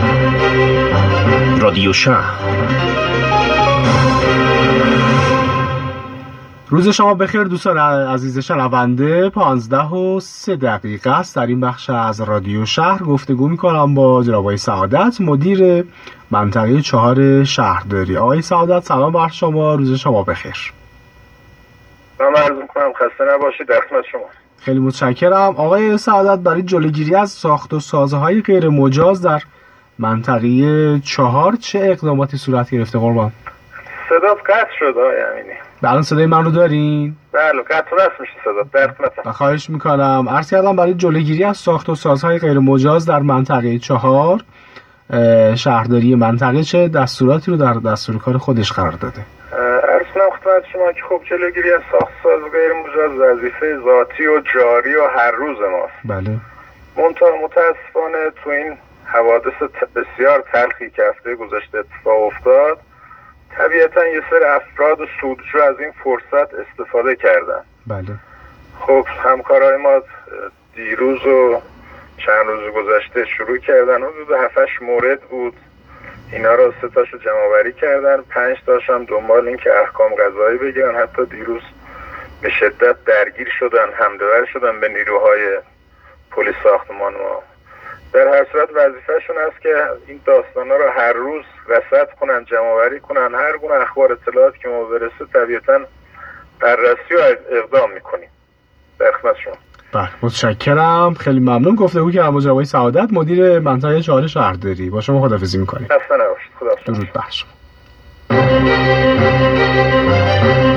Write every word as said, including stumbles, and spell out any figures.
رادیو شهر. روز شما بخیر دوستان عزیز شنونده. پانزده و سه دقیقه است. در این بخش از رادیو شهر گفتگو میکنم با جناب آقای سعادت، مدیر منطقه چهار شهرداری. آقای سعادت سلام بر شما، روز شما بخیر. من عرض میکنم خسته نباشید، در خدمت شما. خیلی متشکرم. آقای سعادت، برای جلوگیری از ساخت و سازهای غیر مجاز در منطقه چهار چه اقداماتی صورت گرفته قربان؟ صدات قطع شد آقای امینی. الان صدای من رو دارین؟ بله قطع راست میشه صدات، در خدمتم. خواهش میکنم. عرض کردم برای جلوگیری از ساخت و سازهای غیر مجاز در منطقه چهار شهرداری منطقه چه دستوراتی رو در دستور کار خودش قرار داده؟ عرض کنم خدمت شما که خب جلوگیری از ساخت و ساز غیر مجاز وظیفه ذاتی و جاری و هر روز ماست. بله. منتها متاسفانه تو این حوادث بسیار تلخی که هفته گذشته اتفاق افتاد، طبیعتا یه سری افراد و سودجو از این فرصت استفاده کردن. بله. خب همکارای ما دیروز و چند روز گذشته شروع کردن، حدود هفتش مورد بود، اینا رو سه تاشو جمع آوری کردن، پنج تاش هم دنبال این که احکام قضایی بگیرن. حتی دیروز به شدت درگیر شدن، حمله شدن به نیروهای پلیس ساختمان ما. در هر صورت وظیفه‌شون است که این داستانا رو هر روز رصد کنن، جمع آوری کنن، هر گونه اخبار اطلاعات که ما برسه طبیعتاً بررسی و اقدام میکنیم. در خدمت شما. بله متشکرم، خیلی ممنون. گفتگو کردم با جناب آقای سعادت، مدیر منطقه چهار شهرداری. با شما خداحافظی می‌کنیم. خسته نباشید. خدا درود بر شما.